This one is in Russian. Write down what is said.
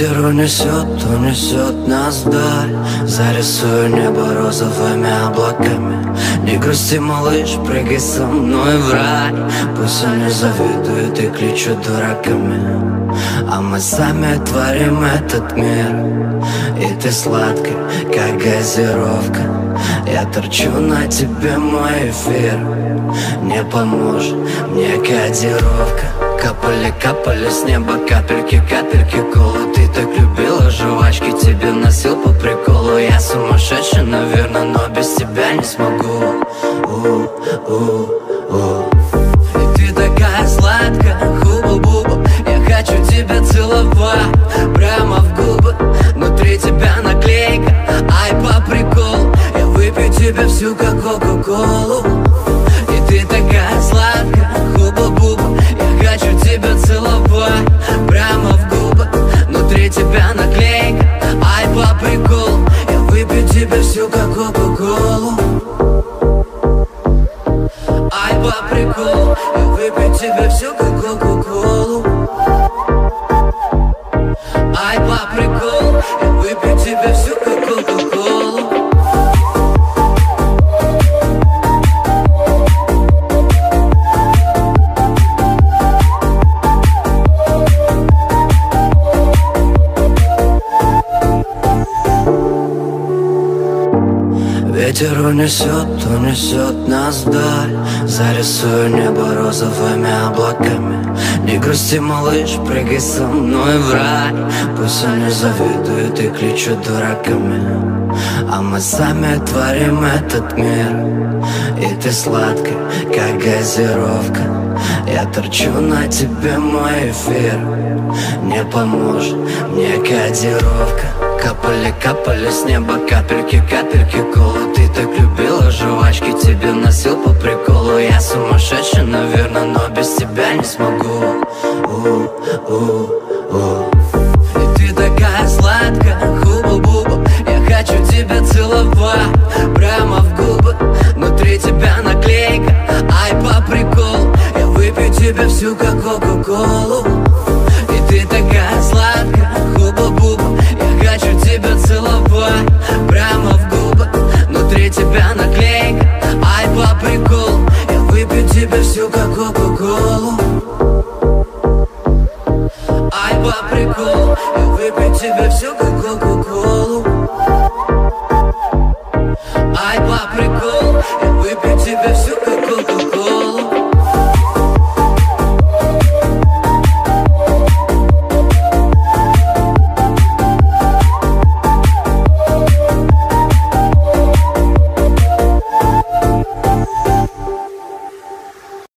Ветер унесет нас вдаль. Зарисую небо розовыми облаками. Не грусти, малыш, прыгай со мной в рай. Пусть они завидуют и кличут дураками, а мы сами творим этот мир. И ты сладкая, как газировка. Я торчу на тебе, мой эфир. Не поможет мне кодировка. Капали, капали с неба капельки, капельки колы. Ты так любила жвачки, тебе носил по приколу. Я сумасшедший, наверное, но без тебя не смогу. И ты такая сладкая, хуба-буба. Я хочу тебя целовать прямо в губы. Внутри тебя наклейка, ай, по приколу. Я выпью тебе всю, как кока-колу. И ты такая сладкая, хуба-буба. Я хочу тебя целовать прямо в губы. Внутри тебя наклейка, ай, по приколу. Я выпью тебе всю, как кока-колу. Ай, по приколу. Я выпью тебе всю, как кока-колу. Ай, по приколу. Я выпью тебе всю, как кока-колу. Ветер унесет нас вдаль. Зарисую небо розовыми облаками. Не грусти, малыш, прыгай со мной в рай. Пусть они завидуют и кличут дураками, а мы сами творим этот мир. И ты сладкая, как газировка. Я торчу на тебе, мой эфир. Не поможет мне кодировка. Капали, капали с неба капельки, капельки колы. Ты так любила жвачки, тебе носил по приколу. Я сумасшедший, наверное, но без тебя не смогу. И ты такая сладкая, хуба-буба. Я хочу тебя целовать прямо в губы. Внутри тебя наклейка, ай, по приколу. Я выпью тебя всю, как кока-колу. И ты такая сладкая, хуба-буба. Я хочу тебя целовать прямо в губы. Внутри тебя наклейка, ай, по приколу. Я выпью тебя всю, как кока-колу. Ай, по приколу. Я выпью тебя всю, как кока-колу. Ай, по приколу. Я выпью тебя всю, как кока-колу.